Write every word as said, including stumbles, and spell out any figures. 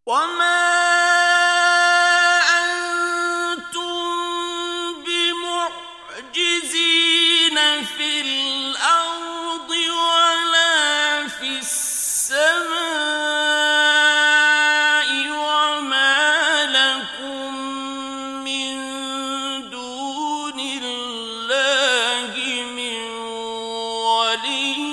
وما أنتم بمعجزين في الأرض ولا في السماء وما لكم من دون الله من ولي